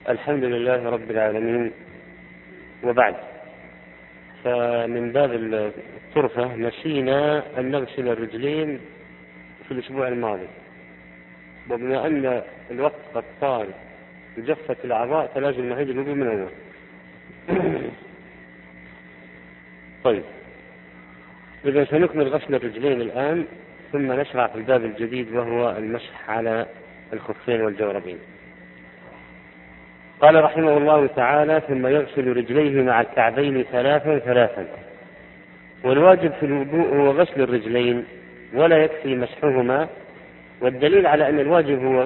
الحمد لله رب العالمين، وبعد. فمن باب الطرفة نسينا أن نغسل الرجلين في الأسبوع الماضي، وبما أن الوقت قد طال وجفت الأعضاء فلازم نعيد الوضوء من أول. طيب، إذا سنكمل غسل الرجلين الآن ثم نشرع في الباب الجديد وهو المسح على الخفين والجوربين. قال رحمه الله تعالى: ثم يغسل رجليه مع الكعبين ثلاثا. والواجب في الوضوء هو غسل الرجلين ولا يكفي مسحهما، والدليل على أن الواجب هو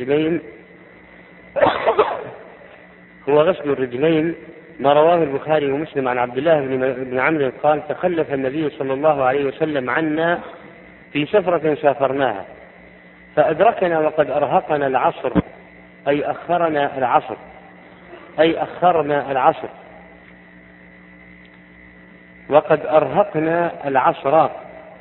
غسل الرجلين ما رواه البخاري ومسلم عن عبد الله بن عمرو قال: تخلف النبي صلى الله عليه وسلم عنا في سفرة سافرناها فأدركنا وقد أرهقنا العصر، أي أخرنا العصر وقد أرهقنا العصر،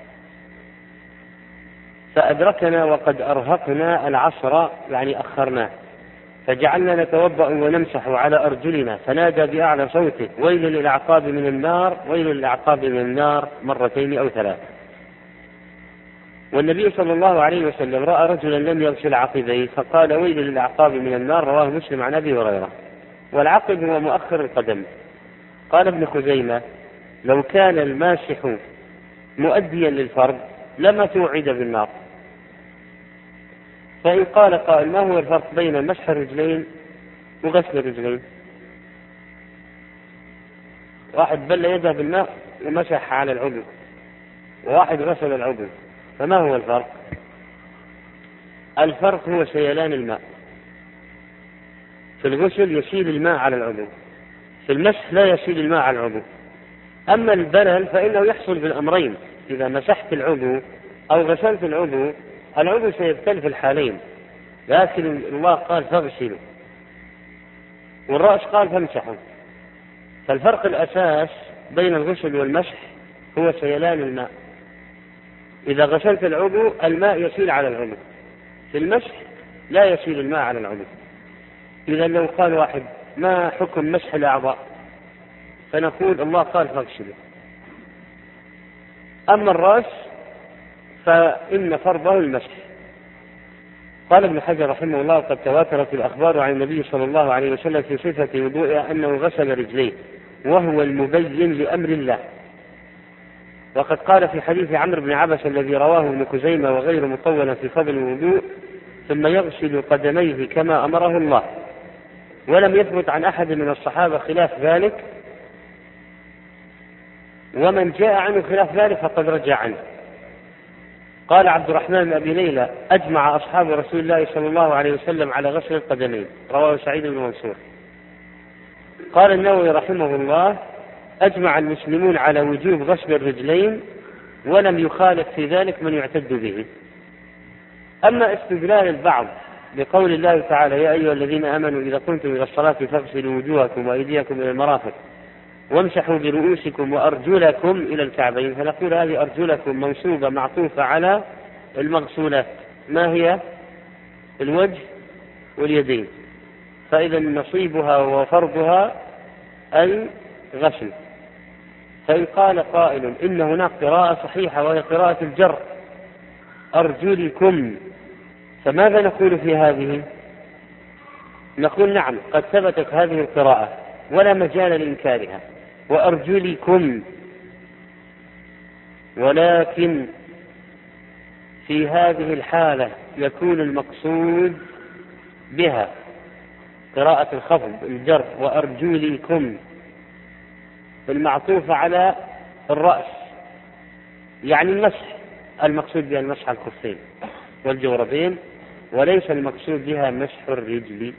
فأدركنا وقد أرهقنا العصر يعني أخرناه، فجعلنا نتوضأ ونمسح على أرجلنا، فنادى بأعلى صوته: ويل للأعقاب من النار، ويل للأعقاب من النار، مرتين أو ثلاث. والنبي صلى الله عليه وسلم رأى رجلا لم يغسل عقبيه فقال: ويل للأعقاب من النار، رواه مسلم عن أبي هريرة. والعقب هو مؤخر القدم. قال ابن خزيمة: لو كان الماسح مؤديا للفرض لما توعد بالنار. فإن قال قائل: ما هو الفرق بين مسح الرجلين وغسل الرجلين؟ واحد بل يده بالماء ومسح على العضو، وواحد غسل العضو، فما هو الفرق؟ الفرق هو سيلان الماء. في الغسل يسيل الماء على العضو، في المسح لا يسيل الماء على العضو. أما البلل فإنه يحصل بالأمرين: إذا مسحت العضو أو غسلت العضو سيبتل في الحالين، لكن الله قال فاغسلوا، والرأس قال فامسحوا. فالفرق الأساس بين الغسل والمسح هو سيلان الماء. إذا غسلت العضو الماء يسيل على العضو، في المسح لا يسيل الماء على العضو. إذا لو قال واحد: ما حكم مسح الأعضاء؟ فنقول: الله قال فاغسلوا. أما الرأس فإن فرضه المسح. قال ابن حجر رحمه الله: قد تواترت الأخبار عن النبي صلى الله عليه وسلم في صفة وضوئه أنه غسل رجليه، وهو المبين لأمر الله. وقد قال في حديث عمرو بن عبس الذي رواه ابن خزيمة وغير مطولا في فضل الوضوء: ثم يغسل قدميه كما أمره الله. ولم يثبت عن أحد من الصحابة خلاف ذلك، ومن جاء عنه خلاف ذلك فقد رجع عنه. قال عبد الرحمن بن أبي ليلى: أجمع أصحاب رسول الله صلى الله عليه وسلم على غسل القدمين، رواه سعيد بن منصور. قال النووي رحمه الله: أجمع المسلمون على وجوب غسل الرجلين، ولم يخالف في ذلك من يعتد به. أما استدلال البعض بقول الله تعالى: يا أيها الذين آمنوا إذا قمتم إلى الصلاة فاغسلوا وجوهكم وأيديكم إلى المرافق وامسحوا برؤوسكم وأرجلكم إلى الكعبين، فنقول هذه أرجلكم منصوبة معطوفة على المغسولات، ما هي؟ الوجه واليدين، فإذا نصيبها وفرضها الغسل. فإن قال قائل إن هناك قراءة صحيحة وهي قراءة الجر: أرجلكم، فماذا نقول في هذه؟ نقول: نعم، قد ثبتت هذه القراءة ولا مجال لإنكارها، وأرجلكم، ولكن في هذه الحالة يكون المقصود بها قراءة الخفض الجر: وأرجلكم، المعطوفة على الرأس، يعني المسح، المقصود بها المسح على الخفين والجوربين، وليس المقصود بها مسح الرجل.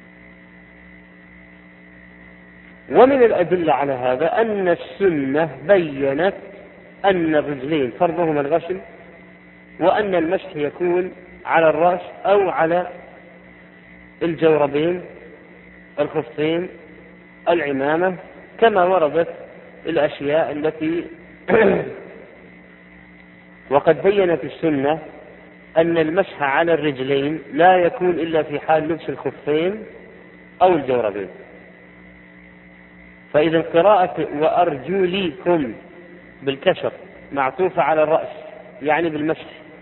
ومن الأدلة على هذا أن السنة بيّنت أن الرجلين فرضهما الغسل، وأن المسح يكون على الرأس أو على الجوربين، الخفين، العمامة، كما وردت الأشياء التي وقد بيّنت السنة أن المسح على الرجلين لا يكون إلا في حال لبس الخفين أو الجوربين. فإذا قراءة وأرجلكم بالكسر معطوفة على الرأس يعني بالمسح.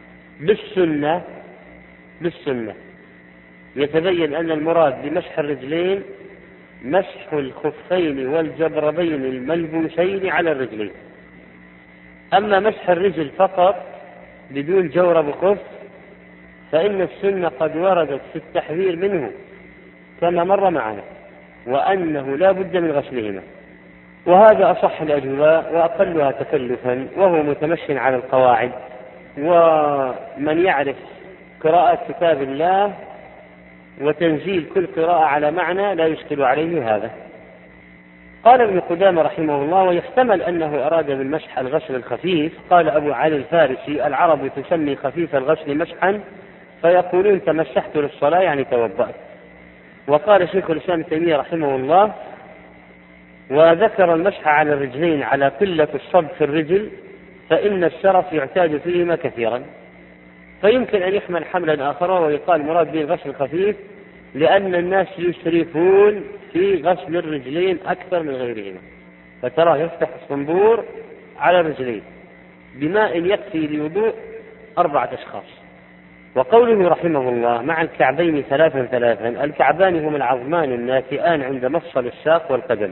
بالسنة يتبين أن المراد بمسح الرجلين مسح الخفين والجبربين الملبوسين على الرجلين. أما مسح الرجل فقط بدون جورب خف فإن السنة قد وردت في التحذير منه كما مر معنا، وأنه لا بد من غسلهما، وهذا أصح الأجواء وأقلها تكلفا، وهو متمشي على القواعد. ومن يعرف قراءة كتاب الله وتنزيل كل قراءة على معنى لا يشكل عليه هذا. قال ابن قدامة رحمه الله: ويحتمل أنه أراد بالمسح الغسل الخفيف. قال أبو علي الفارسي: العرب تسمي خفيف الغسل مسحا، فيقولون تمسحت للصلاة يعني توضأت. وقال شيخ الإسلام ابن تيمية رحمه الله: وذكر المسح على الرجلين على قلة الصب في الرجل، فإن الشرف يعتاد فيهما كثيرا. فيمكن أن يحمل حملا آخر ويقال مراد به الغسل الخفيف لأن الناس يسرفون في غسل الرجلين أكثر من غيرهما، فترى يفتح الصنبور على الرجلين بماء يكفي لوضوء 4 أشخاص. وقوله رحمه الله: مع الكعبين 3 الكعبان هما العظمان الناتئان عند مفصل الساق والقدم.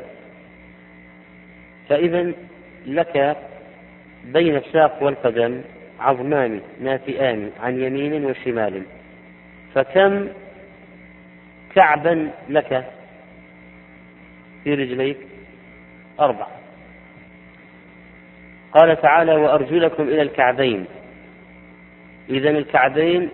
فإذا لك بين الساق والقدم عظمان ناتئان عن يمين وشمال، فكم كعبا لك في رجليك؟ 4. قال تعالى: وأرجلكم إلى الكعبين. إذن الكعبين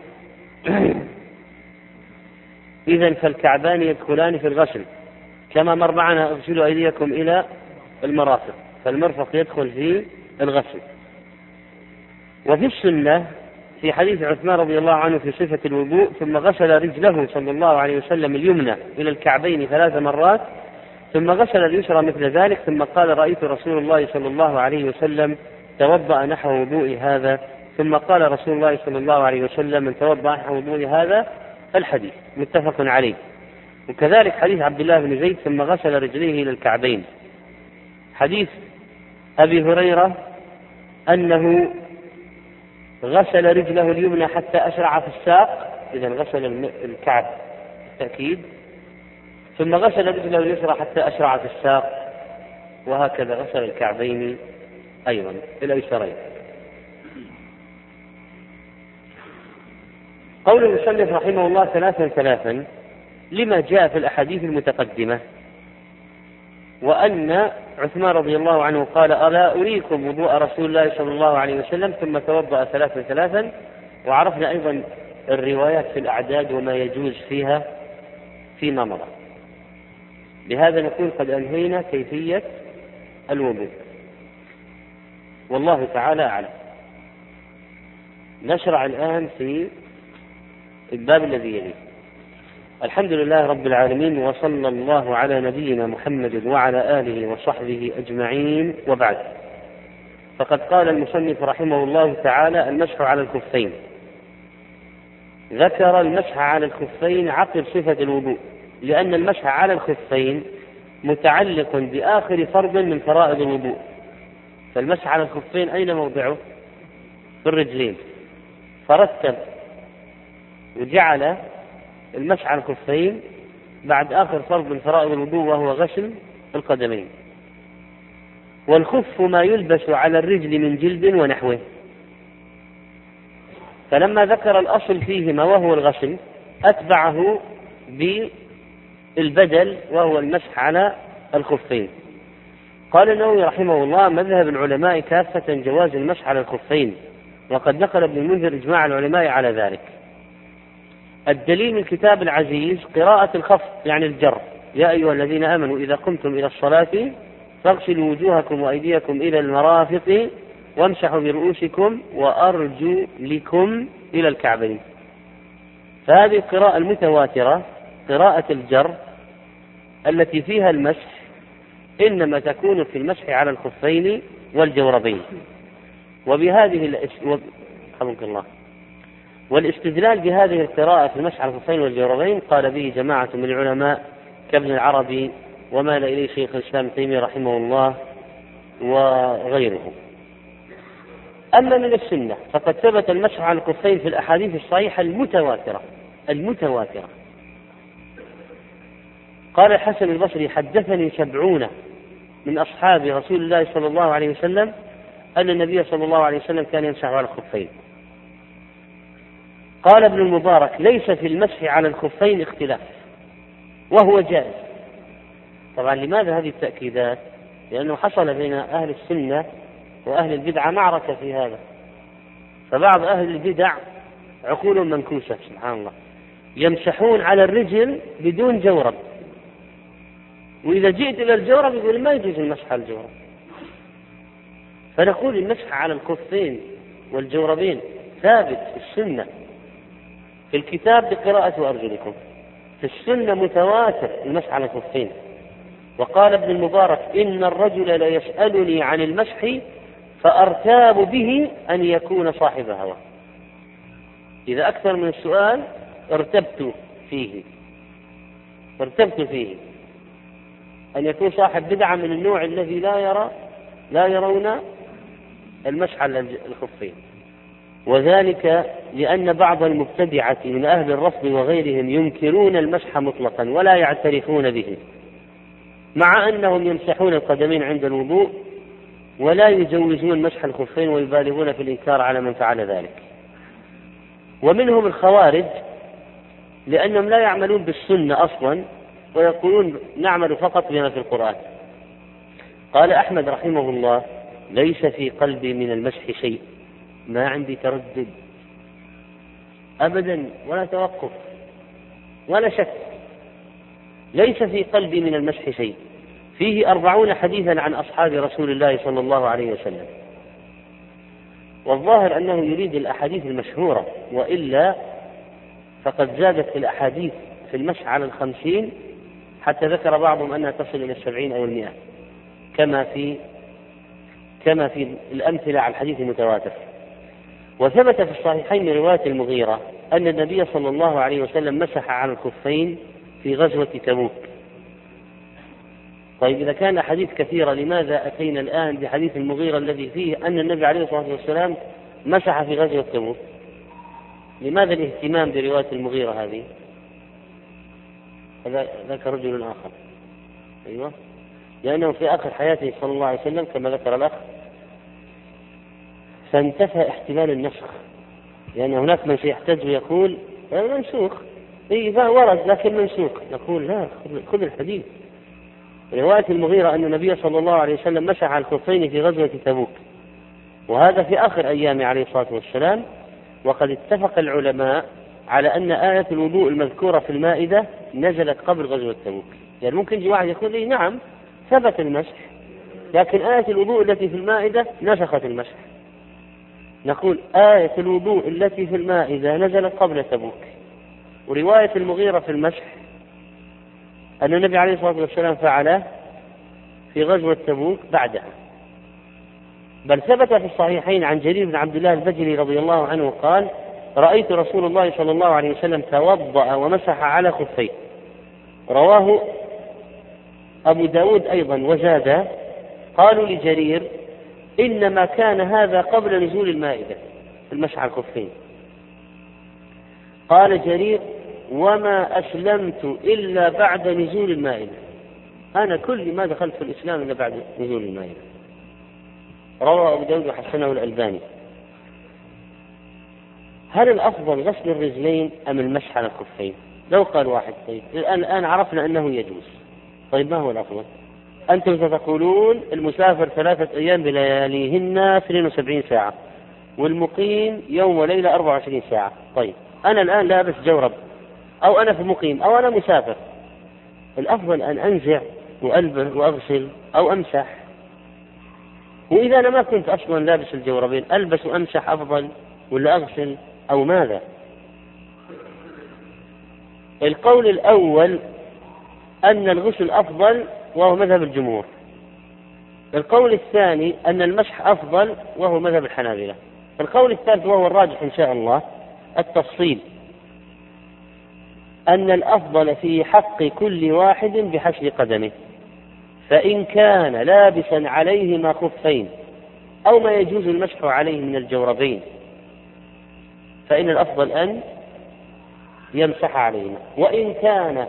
إذن فالكعبان يدخلان في الغسل كما مر معنا: اغسلوا أيديكم إلى المرافق، فالمرفق يدخل في الغسل. وفي السنة في حديث عثمان رضي الله عنه في صفة الوضوء: ثم غسل رجله صلى الله عليه وسلم اليمنى إلى الكعبين 3 مرات، ثم غسل اليسرى مثل ذلك، ثم قال: رأيت رسول الله صلى الله عليه وسلم توضأ نحو وضوء هذا، ثم قال رسول الله صلى الله عليه وسلم: من توضأ نحو وضوء هذا. الحديث متفق عليه. وكذلك حديث عبد الله بن زيد: ثم غسل رجليه إلى الكعبين. حديث أبي هريرة أنه غسل رجله اليمنى حتى أشرع في الساق، إذا غسل الكعب بالتأكيد، ثم غسل رجله اليسرى حتى أشرع في الساق، وهكذا غسل الكعبين أيضا الأيسرين. قول المصنف رحمه الله 3 لما جاء في الأحاديث المتقدمة، وأن عثمان رضي الله عنه قال: ألا أريكم وضوء رسول الله صلى الله عليه وسلم، ثم توضأ 3. وعرفنا أيضا الروايات في الأعداد وما يجوز فيها فيما مضى. بهذا نكون قد أنهينا كيفية الوضوء، والله تعالى أعلم. نشرع الآن في الباب الذي يليه. الحمد لله رب العالمين، وصلى الله على نبينا محمد وعلى آله وصحبه أجمعين، وبعد. فقد قال المصنف رحمه الله تعالى: المسح على الخفين. ذكر المسح على الخفين عقب صفة الوضوء، لأن المسح على الخفين متعلق بآخر فرض من فرائض الوضوء. فالمسح على الخفين أين موضعه؟ في الرجلين، فرتب وجعل المسح على الخفين بعد آخر فرض من فرائض الوضوء، وهو غسل القدمين. والخف ما يلبس على الرجل من جلد ونحوه. فلما ذكر الأصل فيهما وهو الغسل أتبعه بالبدل وهو المسح على الخفين. قال النووي رحمه الله: مذهب العلماء كافة جواز المسح على الخفين، وقد نقل ابن المنذر إجماع العلماء على ذلك. الدليل من الكتاب العزيز قراءة الخفض يعني الجر: يا أيها الذين آمنوا إذا قمتم إلى الصلاة فاغسلوا وجوهكم وأيديكم إلى المرافق وامسحوا برؤوسكم وأرجلكم إلى الكعبين. فهذه القراءة المتواترة قراءة الجر التي فيها المسح إنما تكون في المسح على الخفين والجوربين. وبهذه والاستدلال بهذه القراءة في المسح على الخفين والجوربين قال به جماعة من العلماء كابن العربي ومال إليه شيخ الإسلام ابن تيمية رحمه الله وغيره. أما من السنة فقد ثبت المسح على الخفين في الأحاديث الصحيحة المتواترة. قال الحسن البصري: حدثني 70 من أصحاب رسول الله صلى الله عليه وسلم أن النبي صلى الله عليه وسلم كان يمسح على الخفين. قال ابن المبارك: ليس في المسح على الخفين اختلاف وهو جائز. طبعا لماذا هذه التأكيدات؟ لأنه حصل بين أهل السنة وأهل البدعة معركة في هذا، فبعض أهل البدع عقول منكوسة سبحان الله يمسحون على الرجل بدون جورب، وإذا جئت إلى الجورب يقول ما يجوز المسح على الجورب. فنقول المسح على الخفين والجوربين ثابت في السنة، في الكتاب بقراءة أرجلكم، في السنة متواتر المسح على الخفين. وقال ابن المبارك: إن الرجل ليسألني عن المسح فأرتاب به أن يكون صاحب هوى. إذا أكثر من السؤال ارتبت فيه أن يكون صاحب بدعة من النوع الذي لا يرون المسح على الخفين. وذلك لأن بعض المبتدعة من أهل الرفض وغيرهم ينكرون المسح مطلقا ولا يعترفون به، مع أنهم يمسحون القدمين عند الوضوء ولا يجوزون مسح الخفين ويبالغون في الإنكار على من فعل ذلك. ومنهم الخوارج لأنهم لا يعملون بالسنة أصلا ويقولون نعمل فقط بما في القرآن. قال أحمد رحمه الله: ليس في قلبي من المسح شيء، ما عندي تردد أبدا ولا توقف ولا شك، ليس في قلبي من المسح شيء. فيه 40 حديثا عن أصحاب رسول الله صلى الله عليه وسلم، والظاهر أنه يريد الأحاديث المشهورة، وإلا فقد زادت الأحاديث في المسح على 50 حتى ذكر بعضهم أنها تصل إلى 70 أو 100 كما في الأمثلة على الحديث المتواتر. وثبت في الصحيحين من رواية المغيرة أن النبي صلى الله عليه وسلم مسح على الخفين في غزوة تبوك. طيب إذا كان أحاديث كثيرة لماذا أتينا الآن بحديث المغيرة الذي فيه أن النبي عليه الصلاة والسلام مسح في غزوة تبوك؟ لماذا الاهتمام برواية المغيرة هذه؟ ذاك رجل آخر، أيوة، لأنه في آخر حياته صلى الله عليه وسلم كما ذكر الأخ فانتفى احتمال النسخ، لأن هناك من سيحتج ويقول منسوخ، ورد لكن منسوخ. نقول لا، خذ الحديث. رواية المغيرة أن النبي صلى الله عليه وسلم مسح على الخفين في غزوة تبوك، وهذا في آخر أيام عليه الصلاة والسلام. وقد اتفق العلماء على أن آية الوضوء المذكورة في المائدة نزلت قبل غزوة تبوك. يعني ممكن يجي واحد يقول لي نعم ثبت المسح، لكن آية الوضوء التي في المائدة نسخت المسح. نقول آية الوضوء التي في المائدة نزلت قبل تبوك، ورواية المغيرة في المسح أن النبي عليه الصلاة والسلام فعله في غزوة تبوك بعدها. بل ثبت في الصحيحين عن جرير بن عبد الله البجلي رضي الله عنه قال: رأيت رسول الله صلى الله عليه وسلم توضأ ومسح على خفيه. رواه أبو داود أيضا وزاد: قالوا لجرير: إنما كان هذا قبل نزول المائدة في المسح على الخفين. قال جرير: وما أسلمت إلا بعد نزول المائدة، أنا كل ما دخلت في الإسلام إلا بعد نزول المائدة. رواه أبو داود وحسنه الألباني. هل الأفضل غسل الرجلين أم المسح على الخفين؟ لو قال واحد طيب الآن عرفنا أنه يجوز، طيب ما هو الأفضل؟ أنتم ستقولون المسافر 3 أيام بلياليهن 72 ساعة، والمقيم يوم وليلة 24 ساعة. طيب أنا الآن لابس جورب، أو أنا في مقيم، أو أنا مسافر، الأفضل أن أنزع وألبس وأغسل أو أمسح. وإذا أنا ما كنت أصلا لابس الجوربين ألبس وأمسح أفضل ولا أغسل أو ماذا؟ القول الأول أن الغسل أفضل وهو مذهب الجمهور. القول الثاني أن المسح أفضل وهو مذهب الحنابلة. القول الثالث وهو الراجح إن شاء الله التفصيل، أن الأفضل في حق كل واحد بحشر قدمه، فإن كان لابسا عليهما خفين أو ما يجوز المسح عليه من الجوربين فإن الأفضل أن يمسح عليهما، وإن كان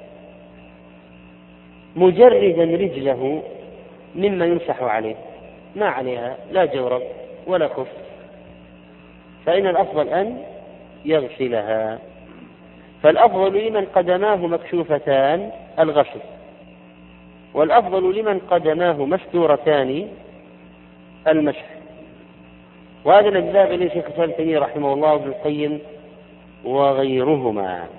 مجردا رجله مما يمسح عليه ما عليها لا جورب ولا خف فإن الأفضل أن يغسلها. فالأفضل لمن قدماه مكشوفتان الغسل، والأفضل لمن قدماه مستورتان المسح. وهذا الذهب إليه شيخ الإسلام ابن تيمية رحمه الله وابن القيم وغيرهما.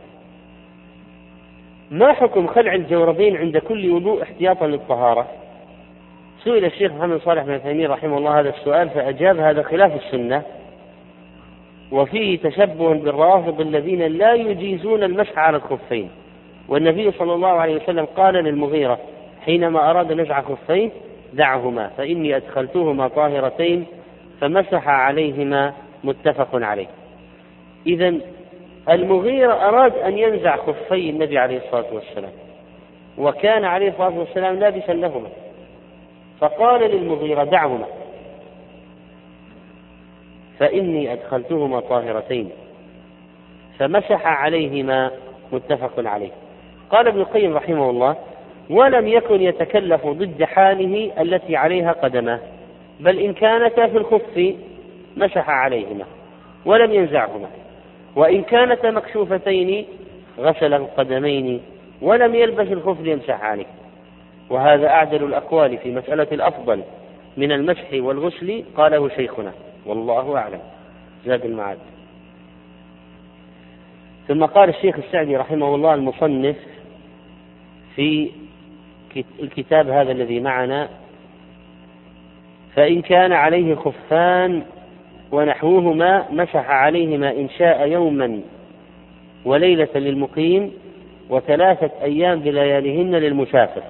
ما حكم خلع الجوربين عند كل وضوء احتياطا للطهارة؟ سئل الشيخ محمد صالح بن تيمية رحمه الله هذا السؤال فأجاب: هذا خلاف السنة، وفيه تشبه بالروافض الذين لا يجيزون المسح على الخفين. والنبي صلى الله عليه وسلم قال للمغيرة حينما أراد نزع خفيه: دعهما فإني أدخلتهما طاهرتين، فمسح عليهما، متفق عليه. إذن المغيرة أراد أن ينزع خفي النبي عليه الصلاة والسلام، وكان عليه الصلاة والسلام لابسا لهما، فقال للمغيرة: دعهما فإني أدخلتهما طاهرتين، فمسح عليهما، متفق عليه. قال ابن القيم رحمه الله: ولم يكن يتكلف ضد حاله التي عليها قدمه، بل إن كانتا في الخف مسح عليهما ولم ينزعهما، وإن كانتا مكشوفتين غسل القدمين ولم يلبس الخف ليمسح عليه. وهذا أعدل الأقوال في مسألة الأفضل من المسح والغسل، قاله شيخنا والله أعلم. زاد المعاد. ثم قال الشيخ السعدي رحمه الله المصنف في الكتاب هذا الذي معنا: فإن كان عليه خفان ونحوهما مسح عليهما إن شاء يوما وليلة للمقيم، و3 أيام بلياليهن للمسافر.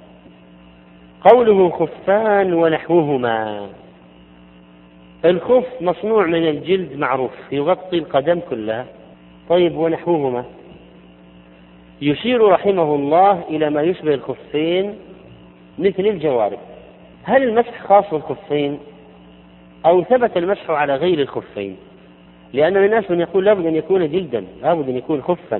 قوله خفان ونحوهما، الخف مصنوع من الجلد معروف يغطي القدم كلها. طيب ونحوهما، يشير رحمه الله إلى ما يشبه الخفين مثل الجوارب. هل المسح خاص بالخفين أو ثبت المسح على غير الخفين؟ لأن الناس من يقول لابد أن يكون جلدا، لابد أن يكون خفا.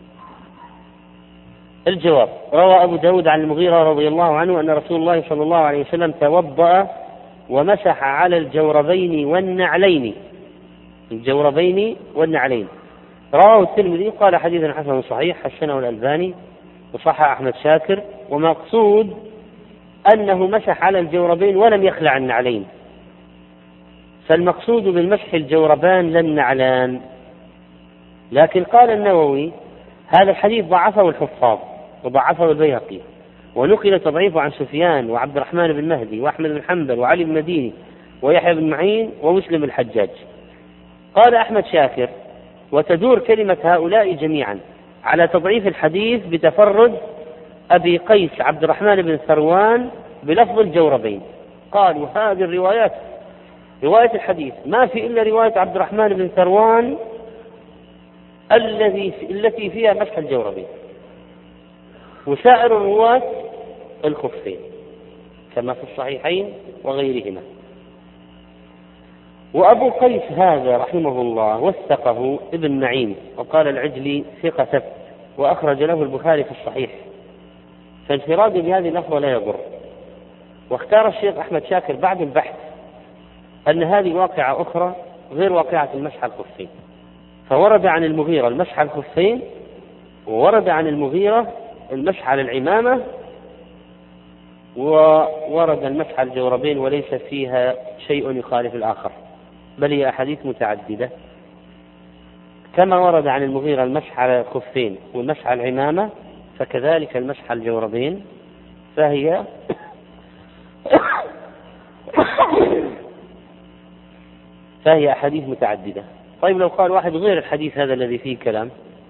الجواب: روى أبو داود عن المغيرة رضي الله عنه أن رسول الله صلى الله عليه وسلم توضأ ومسح على الجوربين والنعلين. الجوربين والنعلين رواه الترمذي قال: حديث حسن صحيح، حسنه الألباني وصحح أحمد شاكر. ومقصود أنه مسح على الجوربين ولم يخلع النعلين، فالمقصود بالمسح الجوربان لا النعلان. لكن قال النووي: هذا الحديث ضعفه الحفاظ وضعفه البيهقي، ونقل تضعيفه عن سفيان وعبد الرحمن بن مهدي وأحمد بن حنبل وعلي بن مديني ويحيى بن معين ومسلم الحجاج. قال أحمد شاكر: وتدور كلمة هؤلاء جميعا على تضعيف الحديث بتفرد أبي قيس عبد الرحمن بن ثروان بلفظ الجوربين. قالوا: هذه الروايات رواية الحديث ما في إلا رواية عبد الرحمن بن ثروان التي فيها مسح الجوربين، وسائر الرواة الخفين كما في الصحيحين وغيرهما. وأبو قيس هذا رحمه الله وثقه ابن معين، وقال العجلي ثقة ثبت، وأخرج له البخاري في الصحيح، فانفراد بهذه اللفظة لا يضر. واختار الشيخ أحمد شاكر بعد البحث أن هذه واقعة أخرى غير واقعة المسح على الخفين، فورد عن المغيرة المسح على الخفين، وورد عن المغيرة المسح على العمامة، وورد المسح على الجوربين، وليس فيها شيء يخالف الآخر، بل هي أحاديث متعددة. كما ورد عن المغيرة المسح على الخفين والمسح على العمامة، فكذلك المسح على الجوربين، فهي أحاديث متعددة. طيب لو قال واحد غير الحديث هذا الذي فيه كلام،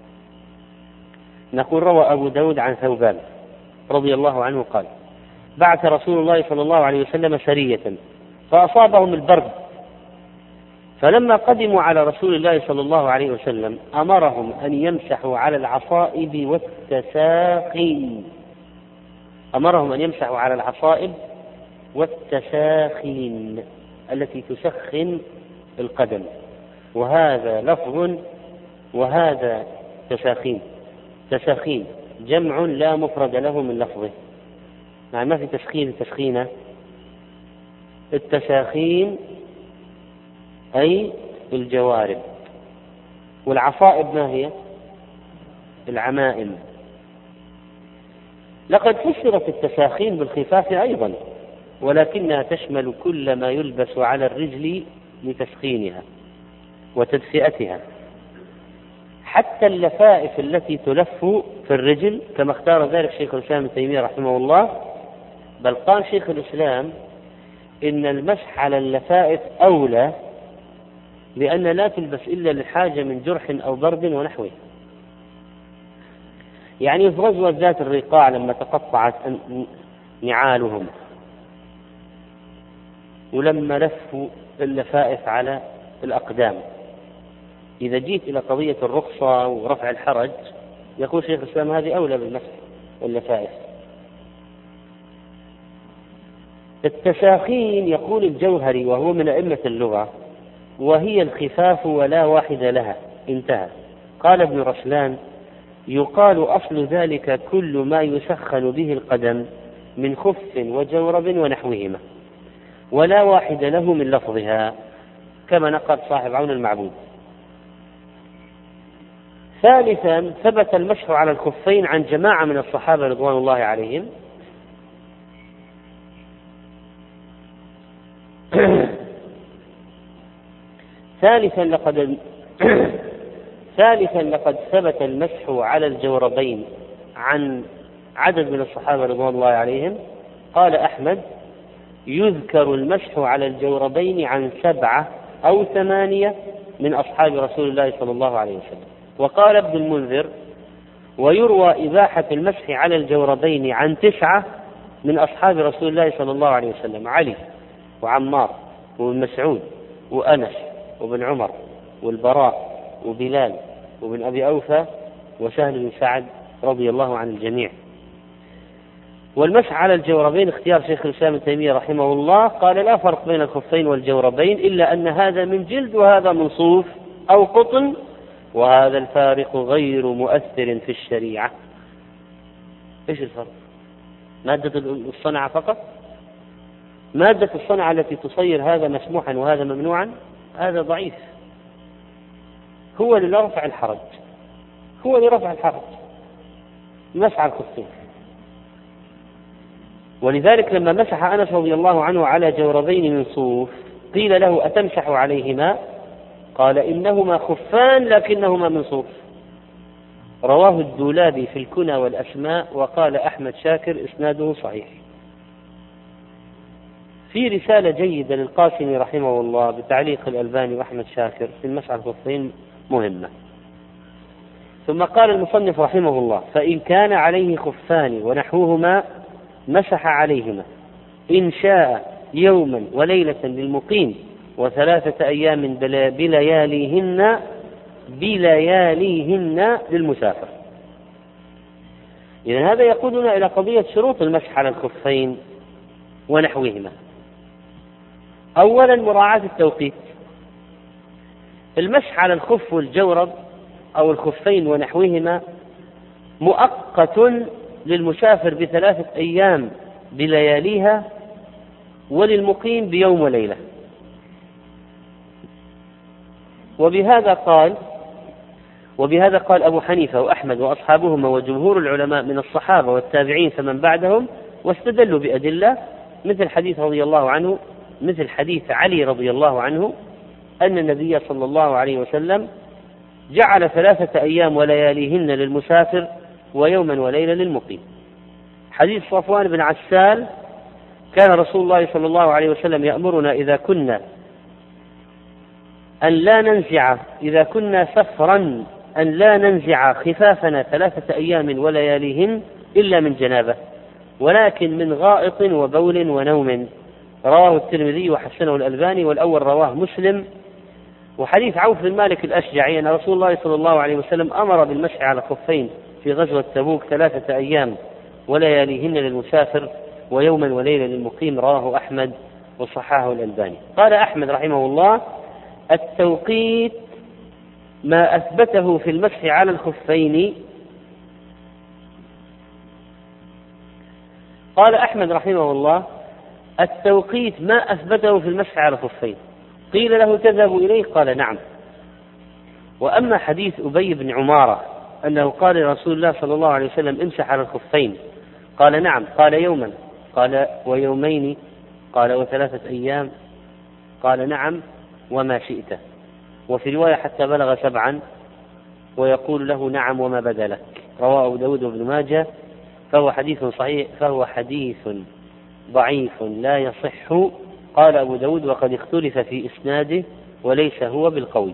نقول: روى أبو داود عن ثوبان رضي الله عنه قال: بعث رسول الله صلى الله عليه وسلم سرية فأصابهم البرد فلما قدموا على رسول الله صلى الله عليه وسلم أمرهم أن يمسحوا على العصائب والتساخين. أمرهم أن يمسحوا على العصائب والتساخين التي تسخن القدم، وهذا لفظ وهذا تساخين. تساخين جمع لا مفرد له من لفظه، يعني ما في تسخين تسخينة. التساخين أي الجوارب، والعصائب ما هي؟ العمائم. لقد فسرت التساخين بالخفاف أيضا، ولكنها تشمل كل ما يلبس على الرجل لتسخينها وتدفئتها، حتى اللفائف التي تلف في الرجل كما اختار ذلك شيخ الإسلام ابن تيمية رحمه الله. بل قال شيخ الإسلام إن المسح على اللفائف أولى، لأن لا تلبس إلا لحاجة من جرح أو برد ونحوه. يعني في غزوة ذات الرقاع لما تقطعت نعالهم ولما لفوا اللفائف على الأقدام، إذا جيت إلى قضية الرخصة ورفع الحرج يقول شيخ الإسلام هذه أولى بالمسح اللفائف. التساخين يقول الجوهري وهو من أئمة اللغة وهي الخفاف ولا واحد لها، انتهى. قال ابن رسلان يقال أصل ذلك كل ما يسخن به القدم من خف وجورب ونحوهما، ولا واحد له من لفظها، كما نقل صاحب عون المعبود. ثالثا ثبت المسح على الخفين عن جماعة من الصحابة رضوان الله عليهم. ثالثا لقد ثبت المسح على الجوربين عن عدد من الصحابة رضوان الله عليهم. قال أحمد يذكر المسح على الجوربين عن 7 أو 8 من أصحاب رسول الله صلى الله عليه وسلم. وقال ابن المنذر ويروى إباحة المسح على الجوربين عن 9 من أصحاب رسول الله صلى الله عليه وسلم: علي وعمار وابن مسعود وأنس وابن عمر والبراء وبلال وابن أبي أوفى وسهل بن سعد رضي الله عن الجميع. والمسح على الجوربين اختيار شيخ الإسلام ابن تيمية رحمه الله. قال لا فرق بين الخفين والجوربين إلا أن هذا من جلد وهذا من صوف أو قطن، وهذا الفارق غير مؤثر في الشريعة. إيش الفرق؟ مادة الصنعة فقط؟ مادة الصنعة التي تصير هذا مسموحا وهذا ممنوعا هذا ضعيف، هو لرفع الحرج، هو لرفع الحرج مسح الخفين. ولذلك لما مسح أنس رضي الله عنه على جوربين من صوف قيل له أتمسح عليهما؟ قال إنهما خفان لكنهما من صوف. رواه الدولابي في الكنى والأسماء، وقال أحمد شاكر إسناده صحيح. في رسالة جيدة للقاسمي رحمه الله بتعليق الألباني وأحمد شاكر في المسح على الخفين مهمة. ثم قال المصنف رحمه الله فإن كان عليه خفان ونحوهما مسح عليهما إن شاء يوما وليلة للمقيم و3 أيام بلياليهن للمسافر. إذن هذا يقودنا إلى قضية شروط المسح على الخفين ونحوهما. أولا مراعاة التوقيت. المسح على الخف والجورب أو الخفين ونحوهما مؤقت للمسافر ب3 أيام بلياليها، وللمقيم بيوم وليلة. وبهذا قال أبو حنيفة وأحمد وأصحابهما وجمهور العلماء من الصحابة والتابعين فمن بعدهم، واستدلوا بأدلة مثل حديث علي رضي الله عنه أن النبي صلى الله عليه وسلم جعل 3 أيام ولياليهن للمسافر ويوما وليلة للمقيم. حديث صفوان بن عسال كان رسول الله صلى الله عليه وسلم يأمرنا إذا كنا سفرا أن لا ننزع خفافنا 3 أيام ولياليهن إلا من جنابة، ولكن من غائط وبول ونوم. رواه الترمذي وحسنه الألباني، والأول رواه مسلم وحديث عوف بن مالك الأشجعي أن رسول الله صلى الله عليه وسلم أمر بالمسح على الخفين في غزوة تبوك 3 أيام ولياليهن للمسافر ويوما وليلة للمقيم، رواه أحمد وصححه الألباني. قال أحمد رحمه الله: التوقيت ما أثبته في المسح على الخفين. قال أحمد رحمه الله: التوقيت ما أثبته في المسح على الخفين. قيل له: تذهب إليه؟ قال: نعم. وأما حديث أبي بن عمارة أنه قال لرسول الله صلى الله عليه وسلم: امسح على الخفين، قال: نعم. قال: يوما؟ قال: ويومين؟ قال: و3 أيام؟ قال: نعم وما شئت. وفي رواية: حتى بلغ 7، ويقول له: نعم وما بدا لك. رواه أبو داود وابن ماجه. فهو حديث ضعيف لا يصح. قال أبو داود: وقد اختلف في إسناده وليس هو بالقوي.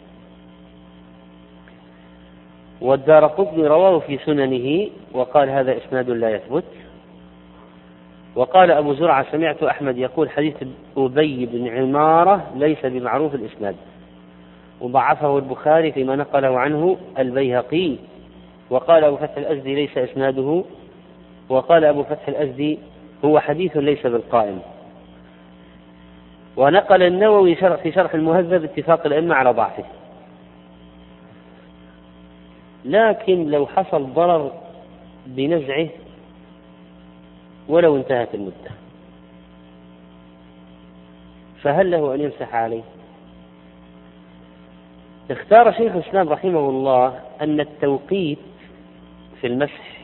والدارقطني رواه في سننه وقال: هذا إسناد لا يثبت. وقال أبو زرعة: سمعت أحمد يقول حديث أبي بن عمارة ليس بمعروف الإسناد. وضعفه البخاري فيما نقله عنه البيهقي. وقال أبو فتح الأزدي: ليس إسناده. وقال أبو فتح الأزدي: هو حديث ليس بالقائم. ونقل النووي في شرح المهذب اتفاق الأئمة على ضعفه. لكن لو حصل ضرر بنزعه ولو انتهت المدة، فهل له أن يمسح عليه؟ اختار شيخ الإسلام رحمه الله أن التوقيت في المسح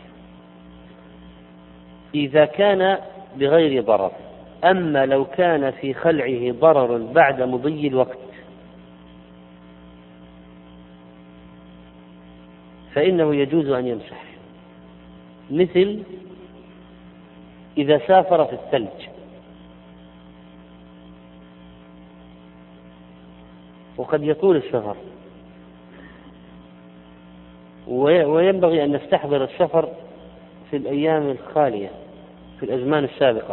إذا كان بغير ضرر، أما لو كان في خلعه ضرر بعد مضي الوقت فإنه يجوز أن يمسح، مثل إذا سافر في الثلج وقد يطول السفر، وينبغي أن نستحضر السفر في الأيام الخالية في الأزمان السابقة،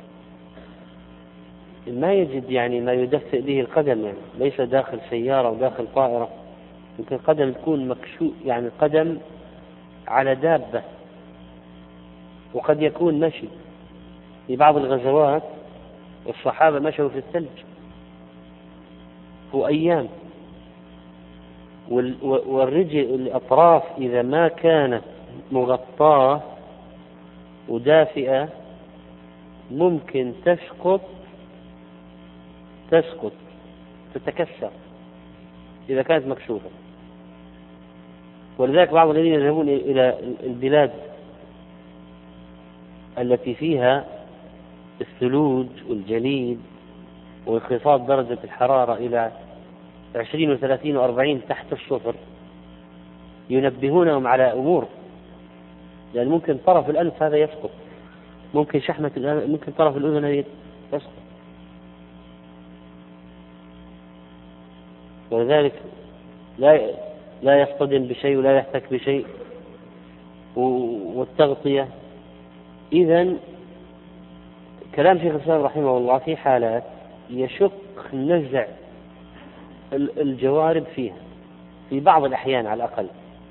ما يجد ما يدفئ به القدم، ليس داخل سيارة أو داخل طائرة، يمكن القدم تكون مكشوف، قدم على دابة، وقد يكون مشي. في بعض الغزوات الصحابة مشوا في الثلج وأيام، والرجل الأطراف إذا ما كانت مغطاة ودافئة ممكن تسقط تتكسر إذا كانت مكشوفة. ولذلك بعض الذين يذهبون إلى البلاد التي فيها الثلوج والجليد وانخفاض درجة الحرارة إلى 20 و30 و40 تحت الصفر ينبهونهم على أمور، لأن ممكن طرف الأنف هذا يسقط، ممكن شحمة ممكن طرف الأذن هذه يسقط. ولذلك لا يصطدم بشيء ولا يحتك بشيء. والتغطية، إذن كلام شيخ الإسلام رحمه الله في حالات يشق نزع الجوارب فيها في بعض الأحيان على الأقل.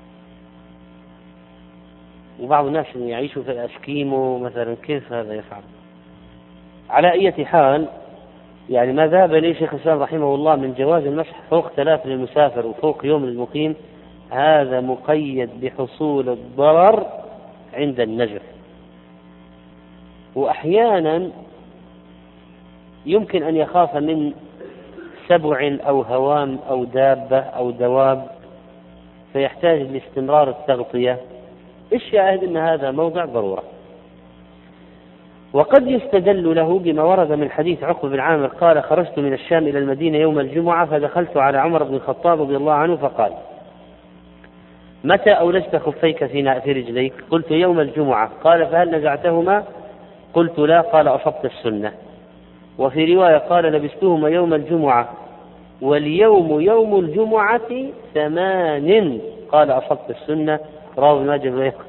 وبعض الناس يعيشوا في الأسكيمو مثلا، كيف هذا يفعل؟ على أي حال ما ذهب إليه شيخ الإسلام رحمه الله من جواز المسح فوق 3 للمسافر وفوق يوم للمقيم، هذا مقيد بحصول الضرر عند النزع. وأحيانا يمكن أن يخاف من سبع أو هوام أو دابة أو دواب فيحتاج لاستمرار التغطية. الشاهد أن هذا موضع ضرورة. وقد يستدل له بما ورد من حديث عقبة بن عامر قال: خرجت من الشام إلى المدينة يوم الجمعة فدخلت على عمر بن الخطاب رضي الله عنه فقال: متى أولجت خفيك في رجليك؟ قلت: يوم الجمعة. قال: فهل نزعتهما؟ قلت: لا. قال: أصبت السنة. وفي رواية قال: لبستهما يوم الجمعة واليوم يوم الجمعة 8. قال: أصبت السنة. رواه ابن ماجه والبيهقي.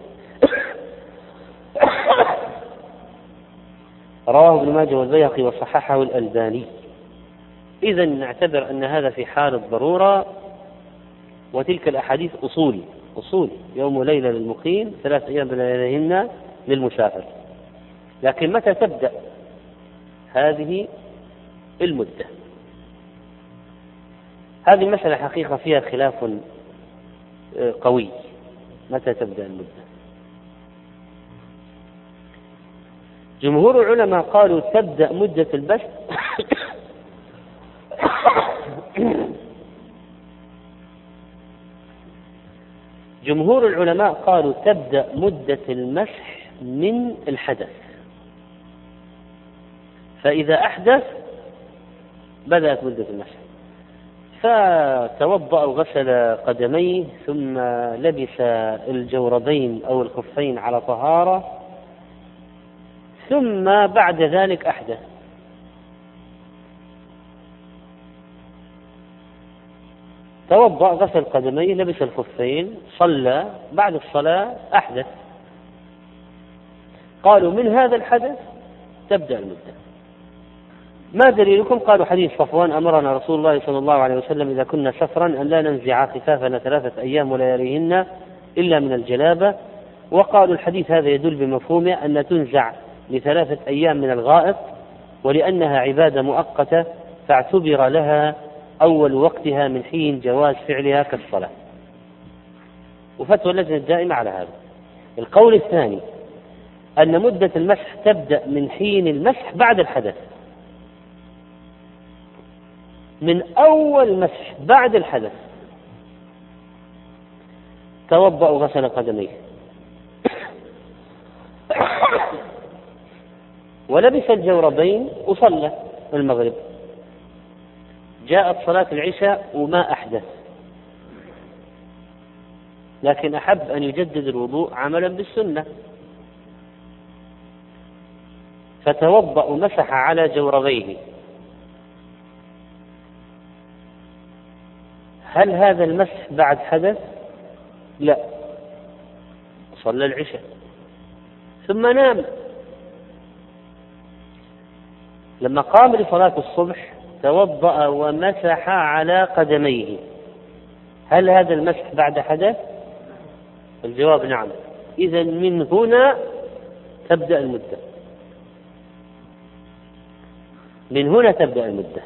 رواه ابن ماجه والبيهقي وصححه الألباني. إذا نعتبر أن هذا في حال الضرورة، وتلك الأحاديث أصول يوم وليلة للمقيم 3 أيام بلياليهن للمسافر. لكن متى تبدأ هذه المدة؟ هذه المسألة حقيقة فيها خلاف قوي، متى تبدأ المدة؟ جمهور العلماء قالوا تبدأ مدة البث جمهور العلماء قالوا تبدأ مدة المسح من الحدث، فإذا أحدث بدأت مدة المسح، فتوضأ وغسل قدميه ثم لبس الجوربين أو الخفين على طهارة، ثم بعد ذلك أحدث. توضأ غسل قدميه لبس الخفين صلى، بعد الصلاة أحدث. قالوا من هذا الحدث تبدأ المدة. ما دليلكم؟ قالوا حديث صفوان أمرنا رسول الله صلى الله عليه وسلم إذا كنا سفرا أن لا ننزع خفافنا 3 أيام ولياليهن إلا من الجنابة. وقالوا الحديث هذا يدل بمفهومه أن تنزع ل3 أيام من الغائط، ولأنها عبادة مؤقتة فاعتبر لها أول وقتها من حين جواز فعلها كالصلاة. وفتوى اللجنة الدائمة على هذا. القول الثاني أن مدة المسح تبدأ من حين المسح بعد الحدث، من أول مسح بعد الحدث. توضأ وغسل قدميه ولبس الجوربين وصلى المغرب، جاءت صلاة العشاء وما أحدث، لكن أحب أن يجدد الوضوء عملا بالسنة، فتوضأ ومسح على جوربيه. هل هذا المسح بعد حدث؟ لا، صلى العشاء ثم نام. لما قام لصلاة الصبح توضأ ومسح على قدميه. هل هذا المسح بعد حدث؟ الجواب نعم. إذن من هنا تبدأ المدة، من هنا تبدأ المدة.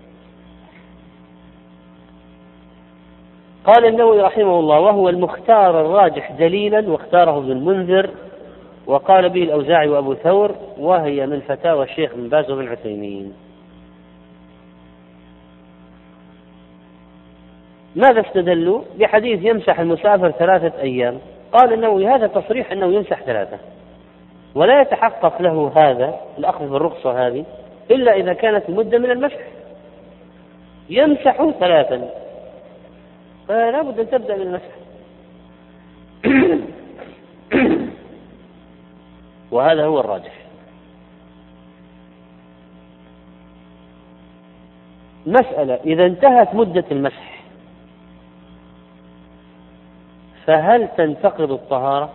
قال النووي رحمه الله: وهو المختار الراجح دليلا، واختاره ابن المنذر، وقال به الأوزاعي وأبو ثور، وهي من فتاوى الشيخ بن باز وابن عثيمين. ماذا استدلوا؟ بحديث يمسح المسافر 3 أيام. قال النووي هذا تصريح أنه يمسح 3، ولا يتحقق له هذا الأخذ بالرخصة هذه إلا إذا كانت المدة من المسح. يمسح 3، فلا بد أن تبدأ من المسح. وهذا هو الراجح. مسألة: إذا انتهت مدة المسح فهل تنتقض الطهارة؟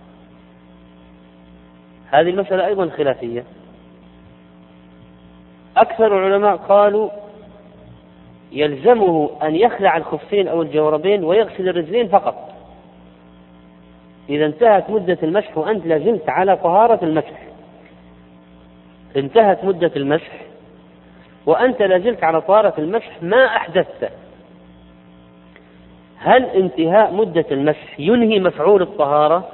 هذه المسألة أيضا خلافية. أكثر العلماء قالوا يلزمه أن يخلع الخفين أو الجوربين ويغسل الرجلين فقط. إذا انتهت مدة المسح وأنت لازلت على طهارة المسح، انتهت مدة المسح وأنت لازلت على طهارة المسح ما أحدثت، هل انتهاء مدة المسح ينهي مفعول الطهارة؟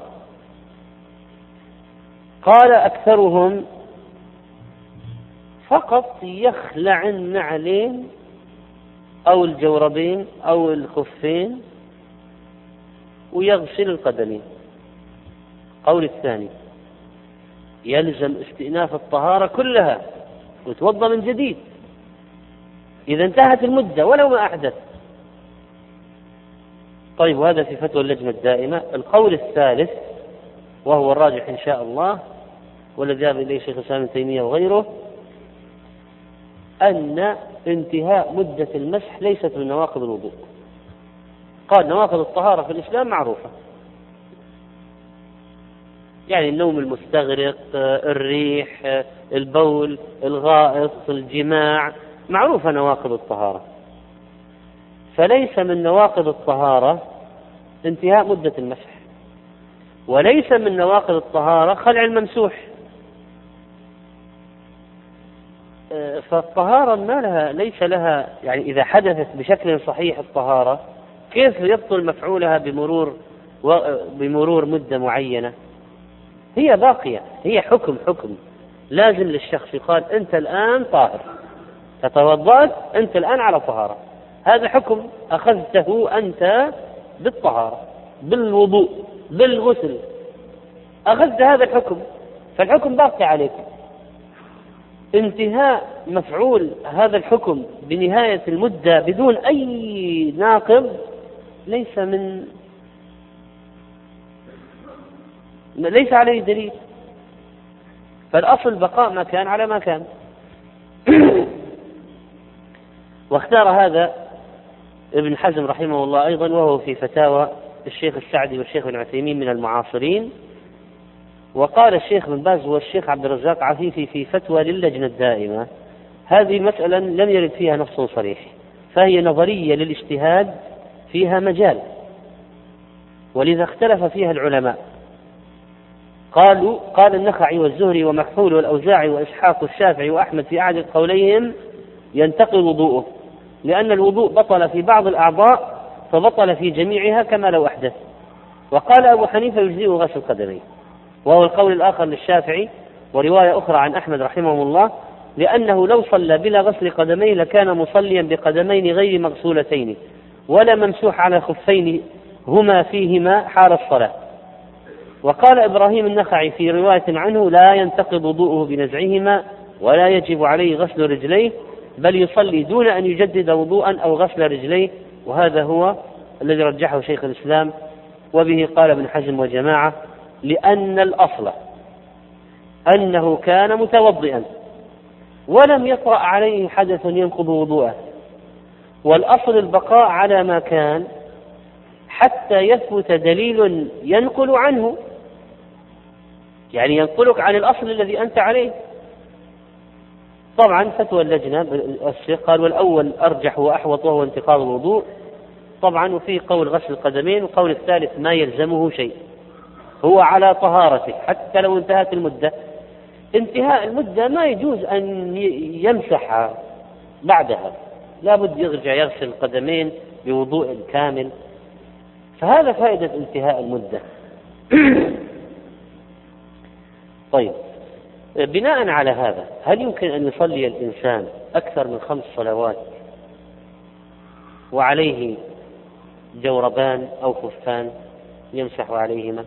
قال أكثرهم فقط يخلع النعلين أو الجوربين أو الخفين ويغسل القدمين. قول الثاني يلزم استئناف الطهارة كلها وتوضأ من جديد إذا انتهت المدة ولو ما أحدث. طيب، وهذا في فتوى اللجنة الدائمة. القول الثالث وهو الراجح إن شاء الله، والذي ذهب إليه شيخ الإسلام ابن تيمية وغيره، أن انتهاء مدة المسح ليست من نواقض الوضوء. قال نواقض الطهارة في الإسلام معروفة، يعني النوم المستغرق، الريح، البول، الغائط، الجماع، معروفة نواقض الطهارة، فليس من نواقض الطهارة انتهاء مدة المسح، وليس من نواقض الطهارة خلع الممسوح. فالطهارة ما لها، ليس لها، يعني إذا حدثت بشكل صحيح الطهارة كيف يبطل مفعولها بمرور مدة معينة؟ هي باقية، هي حكم لازم للشخص، يقال أنت الآن طاهر، تتوضأت، أنت الآن على طهارة، هذا حكم أخذته أنت بالطهارة، بالوضوء، بالغسل، أخذت هذا الحكم، فالحكم باقي عليك. انتهاء مفعول هذا الحكم بنهاية المدة بدون أي ناقض ليس عليه دليل، فالأصل بقاء ما كان على ما كان. واختار هذا ابن حزم رحمه الله أيضا، وهو في فتاوى الشيخ السعدي والشيخ ابن عثيمين من المعاصرين. وقال الشيخ بن باز والشيخ عبد الرزاق عفيفي في فتوى للجنة الدائمة: هذه مسألة لم يرد فيها نص صريح، فهي نظرية للاجتهاد فيها مجال، ولذا اختلف فيها العلماء. قال النخعي والزهري ومكحول والأوزاعي وإسحاق والشافعي وأحمد في أحد قوليهم ينتقض وضوءه، لأن الوضوء بطل في بعض الأعضاء فبطل في جميعها كما لو أحدث. وقال أبو حنيفة يجزئ غسل القدمين، وهو القول الآخر للشافعي، ورواية أخرى عن أحمد رحمه الله، لأنه لو صلى بلا غسل قدمين لكان مصليا بقدمين غير مغسولتين ولا ممسوح على خفين هما فيهما حال الصلاة. وقال إبراهيم النخعي في رواية عنه: لا ينتقض وضوءه بنزعهما ولا يجب عليه غسل رجليه، بل يصلي دون أن يجدد وضوءا أو غسل رجليه، وهذا هو الذي رجحه شيخ الإسلام، وبه قال ابن حزم وجماعة، لأن الأصل أنه كان متوضئا ولم يطرأ عليه حدث ينقض وضوءه، والأصل البقاء على ما كان حتى يثبت دليل ينقل عنه، يعني ينقلك عن الأصل الذي أنت عليه. طبعا فتوى اللجنة الشيخ قال: والأول أرجح وأحوط وهو انتقاض الوضوء، طبعا، وفي قول غسل القدمين، وقول الثالث ما يلزمه شيء، هو على طهارته حتى لو انتهت المدة. انتهاء المدة ما يجوز أن يمسح بعدها، لا بد يرجع يغسل القدمين بوضوء كامل، فهذا فائدة انتهاء المدة. طيب، بناء على هذا، هل يمكن أن يصلي الإنسان أكثر من 5 صلوات وعليه جوربان أو خفان يمسح عليهما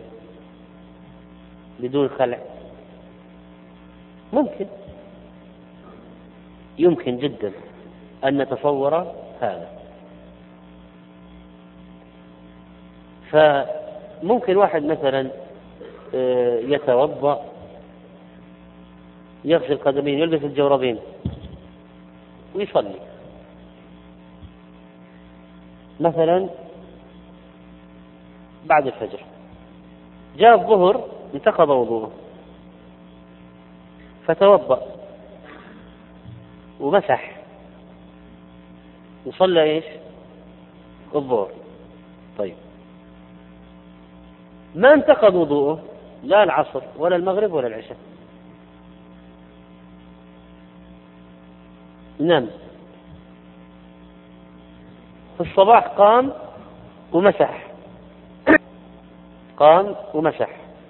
بدون خلع؟ يمكن جدا أن نتصور هذا. فممكن واحد مثلا يتوضأ، يغسل قدمين، يلبس الجوربين ويصلي، مثلا بعد الفجر، جاء الظهر انتقض وضوءه، فتوضأ ومسح وصلى ايش؟ الظهر. طيب، ما انتقض وضوءه لا العصر ولا المغرب ولا العشاء. نعم، في الصباح قام ومسح،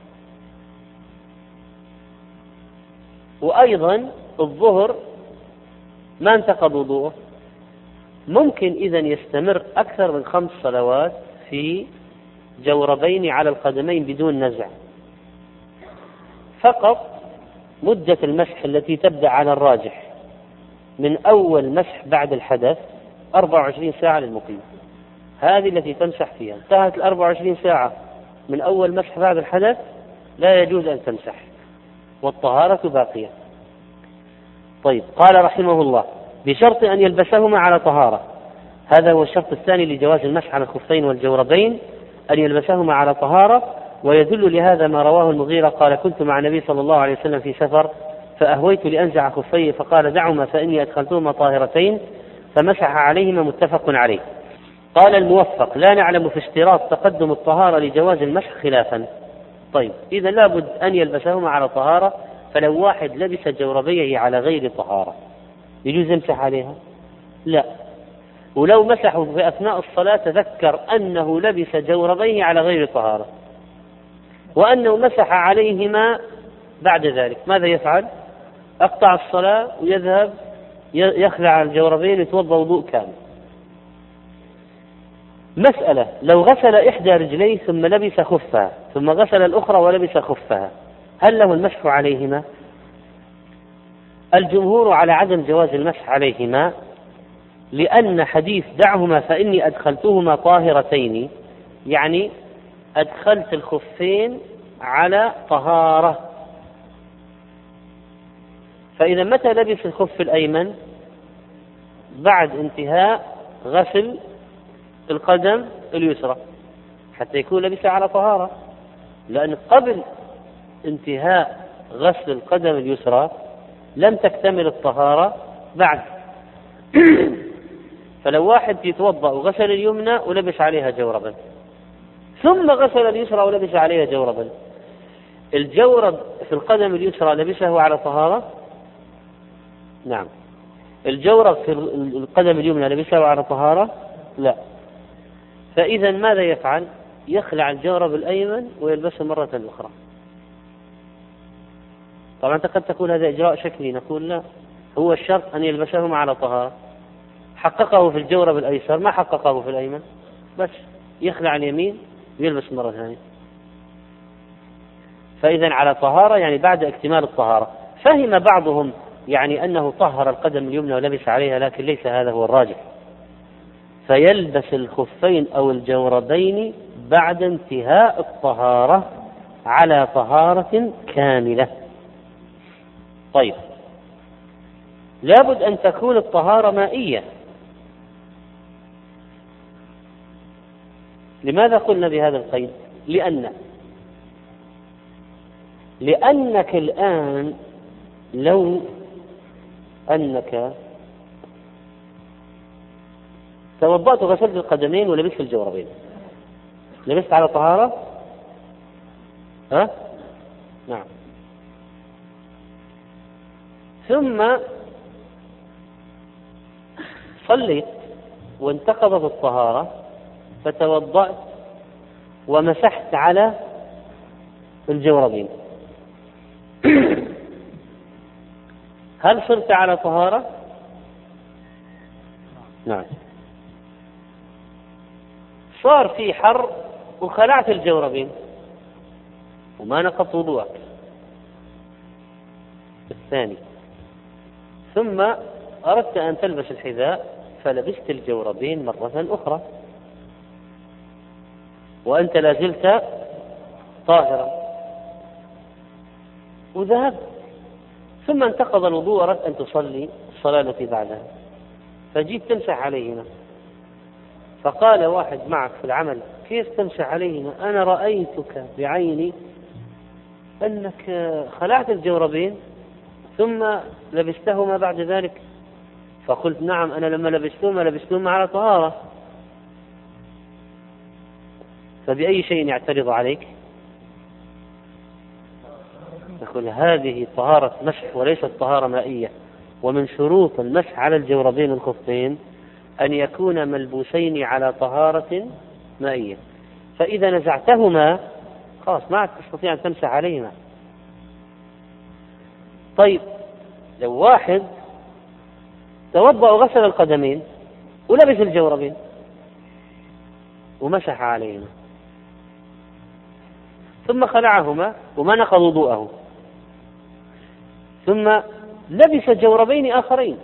وأيضا الظهر ما انتقض وضوءه. ممكن إذن يستمر أكثر من 5 صلوات في جوربين على القدمين بدون نزع، فقط مدة المسح التي تبدأ على الراجح من أول مسح بعد الحدث 24 ساعة للمقيم، هذه التي تمسح فيها. انتهت 24 ساعة من أول مسح بعد الحدث لا يجوز أن تمسح، والطهارة باقية. طيب، قال رحمه الله: بشرط أن يلبسهما على طهارة. هذا هو الشرط الثاني لجواز المسح على الخفين والجوربين، أن يلبسهما على طهارة. ويدل لهذا ما رواه المغيرة قال: كنت مع النبي صلى الله عليه وسلم في سفر فأهويت لأنزع خفيه فقال دعهما فإني أدخلتهما طاهرتين فمسح عليهما متفق عليه. قال الموفق لا نعلم في اشتراط تقدم الطهارة لجواز المسح خلافا. طيب إذا لابد أن يلبسهما على طهارة، فلو واحد لبس جوربيه على غير طهارة يجوز يمسح عليها؟ لا. ولو مسحوا في أثناء الصلاة تذكر أنه لبس جوربيه على غير طهارة وأنه مسح عليهما بعد ذلك، ماذا يفعل؟ أقطع الصلاة ويذهب يخلع الجوربين يتوضأ وضوء كامل. مسألة: لو غسل إحدى رجليه ثم لبس خفها ثم غسل الأخرى ولبس خفها، هل له المسح عليهما؟ الجمهور على عدم جواز المسح عليهما، لأن حديث دعهما فإني أدخلتهما طاهرتين يعني أدخلت الخفين على طهارة. فإذا متى لبس الخف الأيمن؟ بعد انتهاء غسل القدم اليسرى حتى يكون لبس على طهارة، لأن قبل انتهاء غسل القدم اليسرى لم تكتمل الطهارة بعد. فلو واحد يتوضأ وغسل اليمنى ولبس عليها جوربا ثم غسل اليسرى ولبس عليها جوربا، الجورب في القدم اليسرى لبسه على طهارة؟ نعم. الجورب في القدم اليمنى لبسه على طهارة؟ لا. فإذا ماذا يفعل؟ يخلع الجورب الأيمن ويلبسه مرة أخرى. طبعا قد تقول هذا إجراء شكلي، نقول لا، هو الشرط أن يلبسهما على طهارة. حققه في الجورب الأيسر ما حققه في الأيمن، بس يخلع اليمين ويلبس مرة ثانية. فإذا على طهارة يعني بعد اكتمال الطهارة. فهم بعضهم يعني أنه طهر القدم اليمنى ولبس عليها، لكن ليس هذا هو الراجح، فيلبس الخفين أو الجوربين بعد انتهاء الطهارة على طهارة كاملة. طيب، لابد أن تكون الطهارة مائية. لماذا قلنا بهذا القيد؟ لأنك الآن لو أنك توضأت وغسلت القدمين ولبست الجوربين، لبست على طهارة؟ نعم. ثم صليت وانتقضت الطهارة فتوضأت ومسحت على الجوربين، هل صرت على طهارة؟ نعم. صار في حر وخلعت الجوربين وما نقض وضوءك الثاني، ثم أردت أن تلبس الحذاء فلبست الجوربين مرة أخرى وأنت لازلت طاهرا وذهبت، ثم انتقض الوضوء وأردت أن تصلي الصلاة التي بعدها، فجيت تمسح عليهما، فقال واحد معك في العمل: كيف تمسح عليهما؟ أنا رأيتك بعيني أنك خلعت الجوربين ثم لبستهما بعد ذلك. فقلت: نعم، أنا لما لبستهما على طهارة، فبأي شيء يعترض عليك؟ نقول: هذه طهارة مسح وليست طهارة مائية، ومن شروط المسح على الجوربين الخفين أن يكون ملبوسين على طهارة مائية، فإذا نزعتهما خلاص ما عاد تستطيع أن تمسح عليهما. طيب، لو واحد توضأ وغسل القدمين ولبس الجوربين ومسح عليهما ثم خلعهما وما نقض وضوءه ثم لبس جوربين آخرين،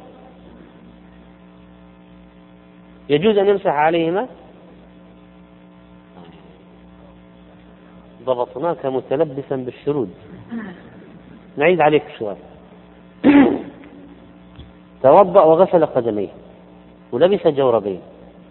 يجوز أن يمسح عليهما؟ ضبطناك متلبسا بالشرود. نعيد عليك السؤال. توضأ وغسل قدميه ولبس جوربين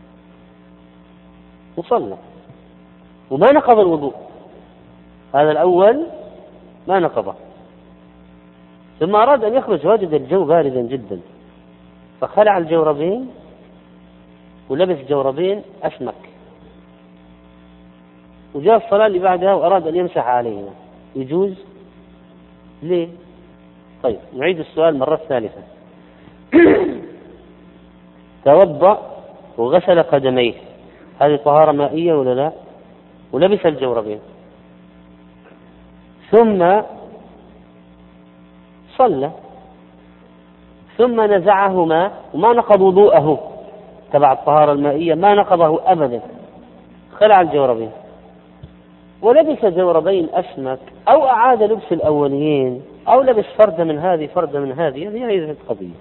وصلى وما نقض الوضوء، هذا الأول ما نقضه، ثم أراد أن يخرج وجد الجو باردا جدا، فخلع الجوربين ولبس جوربين أسمك، وجاء الصلاة اللي بعدها وأراد أن يمسح عليهما، يجوز؟ ليه؟ طيب نعيد السؤال مرة ثالثة. توضأ وغسل قدميه، هذه طهارة مائية ولا لا؟ ولبس الجوربين، ثم صلى، ثم نزعهما وما نقض وضوءه تبع الطهارة المائية، ما نقضه أبدا، خلع الجوربين ولبس جوربين أسمك، أو أعاد لبس الأوليين، أو لبس فردة من هذه فردة من هذه هذه القضية.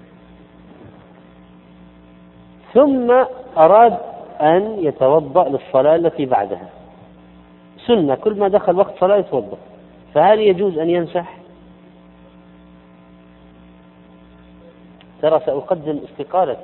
ثم أراد أن يتوضأ للصلاة التي بعدها، سنة كل ما دخل وقت صلاة يتوضأ، فهل يجوز أن يمسح؟ ترى سأقدم استقالتي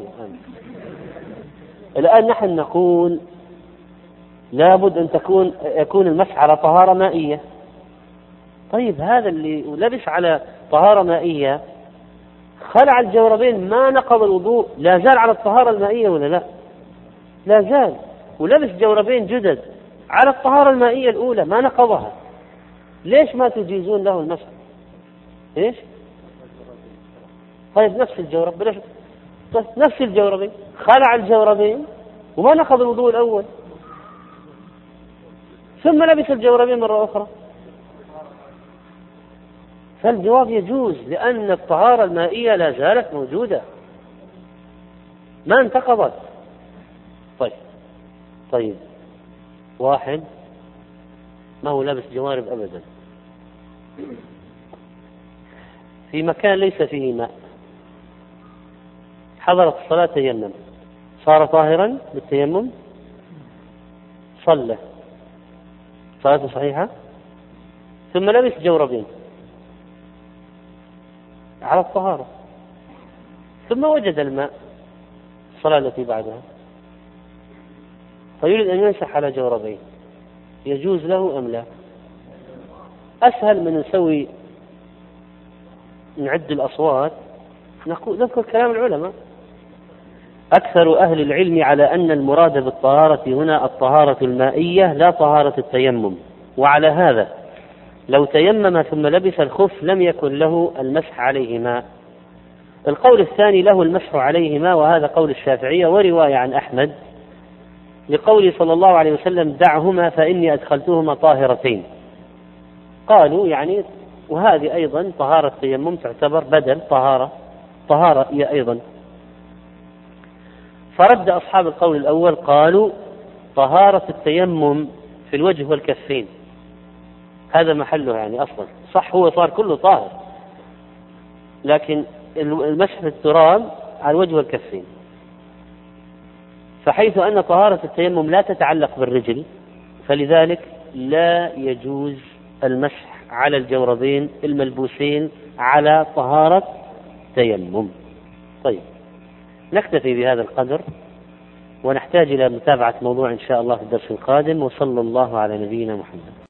الآن نحن نقول لابد أن يكون المسح على طهارة مائية. طيب هذا اللي لبس على طهارة مائية خلع الجوربين ما نقض الوضوء، لا زال على الطهارة المائية ولا لا؟ لا زال، ولبس جوربين جدد على الطهارة المائية الأولى ما نقضها، ليش ما تجيزون له المسح؟ إيش؟ طيب نفس الجورب، بلاش نفس الجوربين، خلع الجوربين وما نقض الوضوء الأول، ثم لبس الجوربين مرة أخرى، فالجواب يجوز، لأن الطهارة المائية لا زالت موجودة ما انتقضت. طيب واحد ما هو لابس جوارب أبدا في مكان ليس فيه ماء، حضرت الصلاة تيمم، صار طاهرا بالتيمم، صلى صلاته صحيحة، ثم لبس جوربين على الطهارة، ثم وجد الماء الصلاة التي بعدها، فيريد أن يمسح على جوربين، يجوز له أم لا؟ أسهل من نسوي نعد الأصوات، نذكر كلام العلماء. أكثر أهل العلم على أن المراد بالطهارة هنا الطهارة المائية لا طهارة التيمم، وعلى هذا لو تيمم ثم لبس الخف لم يكن له المسح عليهما. القول الثاني له المسح عليهما، وهذا قول الشافعية ورواية عن أحمد لقوله صلى الله عليه وسلم دعهما فإني أدخلتهما طاهرتين، قالوا يعني وهذه أيضا طهارة التيمم تعتبر بدل طهارة هي أيضا. فرد أصحاب القول الأول قالوا طهارة التيمم في الوجه والكفين، هذا محله يعني أصلا صح، هو صار كله طاهر، لكن المسح التراب على الوجه والكفين، فحيث أن طهارة التيمم لا تتعلق بالرجل فلذلك لا يجوز المسح على الجوربين الملبوسين على طهارة تيمم. طيب نكتفي بهذا القدر، ونحتاج إلى متابعة موضوع إن شاء الله في الدرس القادم، وصلى الله على نبينا محمد.